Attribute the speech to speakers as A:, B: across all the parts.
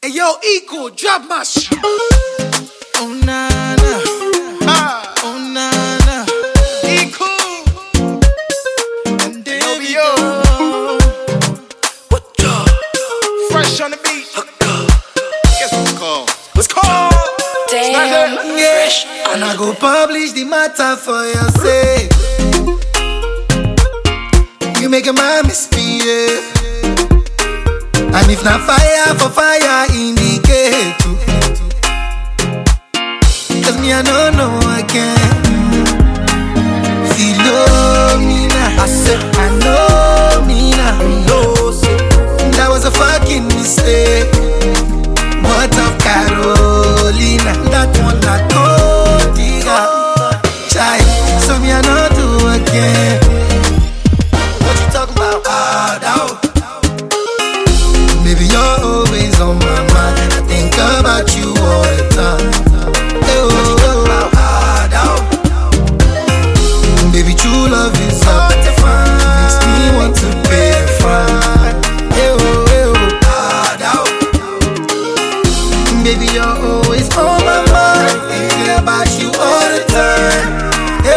A: Hey yo, Eco, drop my shit.
B: Oh na na, oh na na,
A: Eco,
B: and there we
A: yo.
B: go.
A: What the? Fresh on the beat. Guess what it's called? What's called?
C: Damn, fresh.
B: And I go publish the matter for your sake. You make a man misbehave. And if not fire for fire, indicate too. Cause me I don't know again. Philomena, I said I know me now. No, say that was a fucking mistake. What of Carolina? That one I told you. Child, so me I know do again. What you talking about? Down. Baby, you're always on my mind. I think about you all the time. Baby, true love is hard to find. Makes me want to pay the fine. Baby, you're always on my mind. Thinking about you all the time.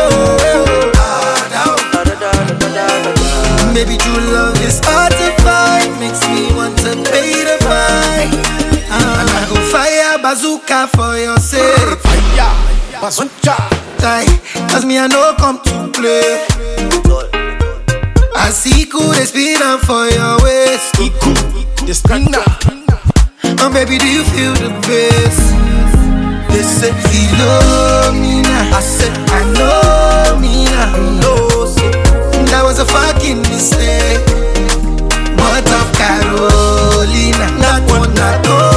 B: Baby, true love is hard to find. Makes me want to pay the fine. And I go fire bazooka for your sake.
A: Fire, bazooka.
B: Cause me I know come to play. I see cool they spin up for your waist.
A: Eco, the spinner.
B: Oh baby, do you feel the bass? They said Philomena, I said I know me now. No, say that was a fucking mistake. What of Carolina? That one I told.